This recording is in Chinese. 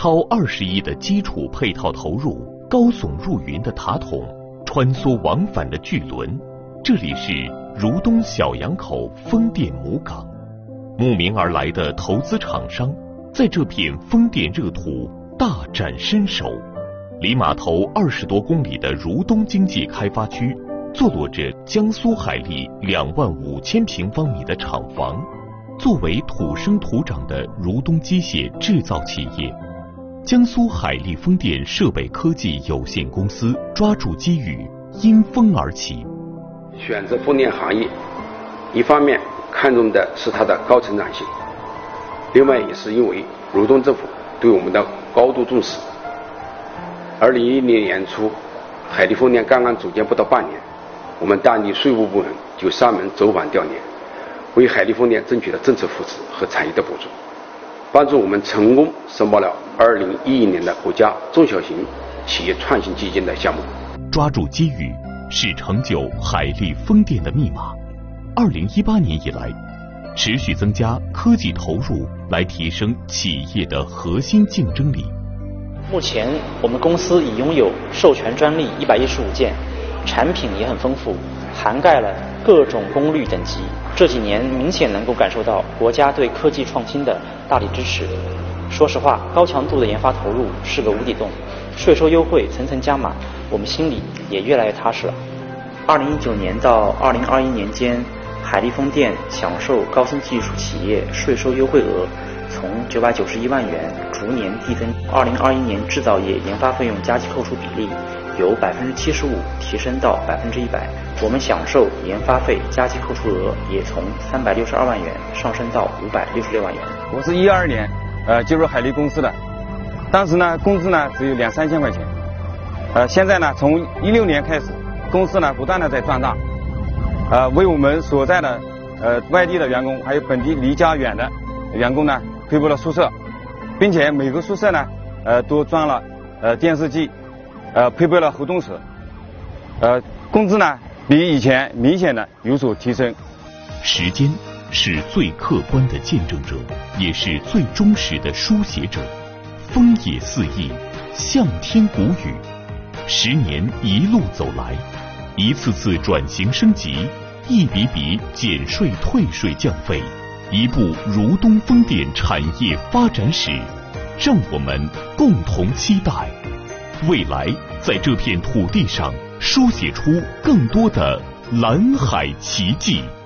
超20亿的基础配套投入，高耸入云的塔筒，穿梭往返的巨轮。这里是如东小洋口风电母港，慕名而来的投资厂商在这片风电热土大展身手。离码头20多公里的如东经济开发区，坐落着江苏海力25000平方米的厂房。作为土生土长的如东机械制造企业，江苏海力风电设备科技有限公司抓住机遇，因风而起。 选择风电行业，一方面看重的是它的高成长性，另外也是因为如东政府对我们的高度重视。2010年初，海力风电刚刚组建不到半年，我们当地税务部门就上门走访调研，为海力风电争取了政策扶持和产业的补助，帮助我们成功申报了2011年的国家中小型企业创新基金的项目。 抓住机遇是成就海力风电的密码。2018年以来，持续增加科技投入来提升企业的核心竞争力。 目前我们公司已拥有授权专利115件，产品也很丰富，涵盖了各种功率等级。这几年明显能够感受到国家对科技创新的大力支持。说实话，高强度的研发投入是个无底洞，税收优惠层层加码，我们心里也越来越踏实了。2019年到2021年间，海力风电享受高新技术企业税收优惠额从991万元逐年递增。2021年制造业研发费用加计扣除比例由75%提升到100%，我们享受研发费加计扣除额也从362万元上升到566万元。 我是12年进入海力公司的，当时呢工资呢只有2-3千块钱，现在呢从16年开始，公司呢不断的在壮大，为我们所在的外地的员工还有本地离家远的员工呢配备了宿舍，并且每个宿舍呢都装了电视机，配备了活动室，工资呢比以前明显的有所提升。 时间是最客观的见证者，也是最忠实的书写者。风也四溢，向天鼓语。10年一路走来，一次次转型升级，一笔笔减税退税降费，一部如东风电产业发展史，让我们共同期待未来在这片土地上书写出更多的蓝海奇迹。